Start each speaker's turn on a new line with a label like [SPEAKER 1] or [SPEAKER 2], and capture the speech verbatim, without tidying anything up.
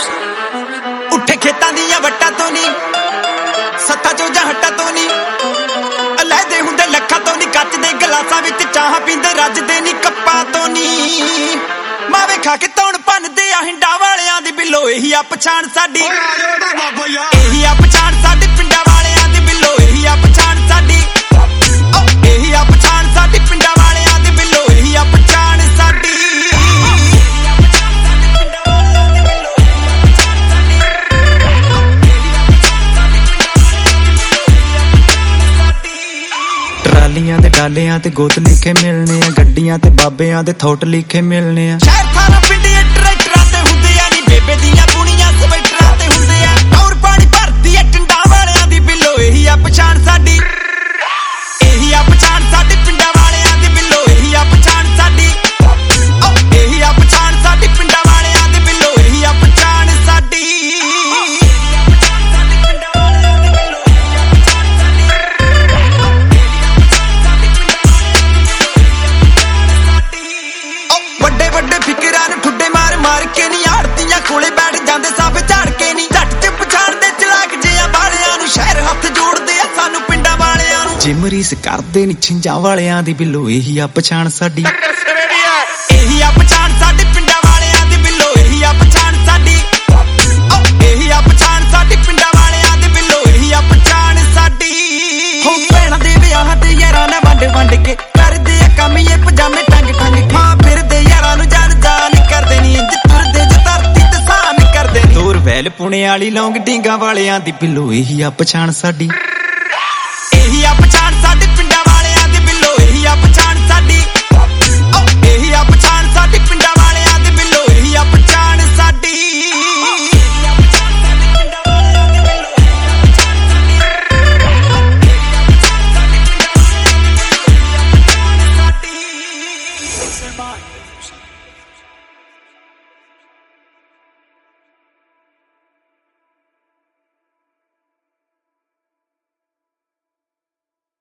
[SPEAKER 1] ਉੱਠੇ ਖੇਤਾਂ ਦੀਆਂ ਵੱਟਾਂ ਤੋਂ ਨੀ, ਸੱਥਾਂ ਚੋਂ ਜਾਂ ਹੱਟਾਂ ਤੋਂ ਨੀ, ਅਲੈਦੇ ਹੁੰਦੇ ਲੱਖਾਂ ਤੋਂ ਨੀ, ਕੱਚ ਦੇ ਗਲਾਸਾਂ ਵਿੱਚ ਚਾਹ ਪੀਂਦੇ ਰੱਜਦੇ ਨੀ ਕੱਪਾਂ ਤੋਂ ਨੀ। ਮਾਵੇ ਖਾ ਕੇ ਤੌਣ ਭੰਨਦੇ ਆ ਹਿੰਡਾਂ ਵਾਲਿਆਂ ਦੀ ਬਿੱਲੋ, ਇਹੀ ਆ ਪਛਾਣ ਸਾਡੀ, ਇਹੀ ਆ ਪਛਾਣ ਸਾਡੀ ਪਿੰਡਾਂ ਵਾਲਿਆਂ ਦੀ ਬਿੱਲੋ, ਇਹੀ ਆ ਪਛਾਣ ਸਾਡੀ, ਇਹੀ ਆ ਪਛਾਣ ਸਾਡੀ ਪਿੰਡਾਂ ਵਾਲਿਆਂ ਦੀ ਬਿੱਲੋ, ਇਹੀ ਆ ਪਛਾਣ ਸਾਡੀ। ਟਰਾਲੀਆਂ ਦੇ ਡਾਲਿਆਂ ਤੇ ਗੋਤ ਲਿਖੇ ਮਿਲਣੇ ਆ, ਗੱਡੀਆਂ ਤੇ ਬਾਬਿਆਂ ਦੇ ਥੋਟ ਲਿਖੇ ਮਿਲਣੇ ਆ। ਸ਼ਹਿਰ ਖਾਣਾ ਪਿੰਡੀਆਂ ਟਰੈਕਟਰਾਂ ਤੇ ਹੁੰਦੇ ਆ ਨੀ, ਬੇਬੇ ਦੀਆਂ ਬੁਣੀਆਂ ਸਵੈਟਰਾਂ ਤੇ ਹੁੰਦੇ ਆ। ਔਰ ਪਾਣੀ ਭਰਦੀ ਆ ਟਿੰਡਾਂ ਵਾਲਿਆਂ ਦੀ ਬਿੱਲੋ, ਇਹੀ ਆ ਪਛਾਣ ਸਾਡੀ, ਇਹੀ ਆ ਪਛਾਣ ਸਾਡੀ ਪਿੰਡਾਂ ਵਾਲਿਆਂ ਦੀ ਬਿੱਲੋ, ਇਹੀ ਆ ਪਛਾਣ ਸਾਡੀ, ਇਹੀ ਆ ਪਛਾਣ ਸਾਡੀ ਪਿੰਡਾਂ ਵਾਲਿਆਂ ਦੀ ਬਿੱਲੋ, ਇਹੀ ਆ ਪਛਾਣ ਸਾਡੀ। ਵੱਡੇ ਵੱਡੇ ਫਿਕਰਾਂ ਨੂੰ ਠੁੱਡੇ ਮਾਰ ਮਾਰ ਕੇ ਨੀ, ਆੜਤੀਆਂ ਕੋਲੇ ਬੈਠ ਜਾਂਦੇ ਸਭ ਝਾੜ ਕੇ ਨੀ, ਝੱਟ ਚ ਪਛਾਣਦੇ ਚਲਾਕ ਜਿਹਾ ਵਾਲਿਆਂ ਨੂੰ, ਸ਼ਹਿਰ ਹੱਥ ਜੋੜਦੇ ਆ ਸਾਨੂੰ ਪਿੰਡਾਂ ਵਾਲਿਆਂ ਨੂੰ। ਜੇ ਮਰੀਸ ਕਰਦੇ ਨੀ ਛਿੰਜਾਂ ਵਾਲਿਆਂ ਦੀ ਬਿੱਲੋ, ਇਹੀ ਆ ਪਛਾਣ ਸਾਡੀ, ਇਹੀ ਆ ਪਛਾਣ ਸਾਡੀ ਪਿੰਡਾਂ ਵਾਲਿਆਂ ਦੀ ਬਿੱਲੋ, ਇਹੀ ਆ ਪਛਾਣ ਸਾਡੀ, ਇਹੀ ਆ ਪਛਾਣ ਸਾਡੀ ਪਿੰਡਾਂ ਵਾਲਿਆਂ ਦੀ ਬਿੱਲੋ, ਇਹੀ ਆ ਪਛਾਣ ਸਾਡੀ। ਹੋ ਭੈਣਾਂ ਦੇ ਵਿਆਹਾਂ ਤੇ ਯਾਰਾਂ ਨਾਲ ਵੰਡ ਵੰਡ ਕੇ ਕਰਦੇ ਆ ਕੰਮ ਇਹ ਪਜਾਮੇ ਟੰਗ ਟੰਗ, ਹਾਂ ਫਿਰਦੇ ਯਾਰਾਂ ਨੂੰ ਜਾਣ ਜਾਣ ਕਰਦੇ ਨੀ, ਇੰਜ ਤੁਰਦੇ ਜੇ ਧਰਤੀ ਤੇ ਸਾਹ ਨੀ ਕਰਦੇ ਨੀ। ਦੂਰ ਵੈਲ ਪੁਣੇ ਵਾਲੀ ਲੌਂਗ ਡੀਂਗਾ ਵਾਲਿਆਂ ਦੀ ਬਿੱਲੋ, ਇਹੀ ਆ ਪਛਾਣ ਸਾਡੀ।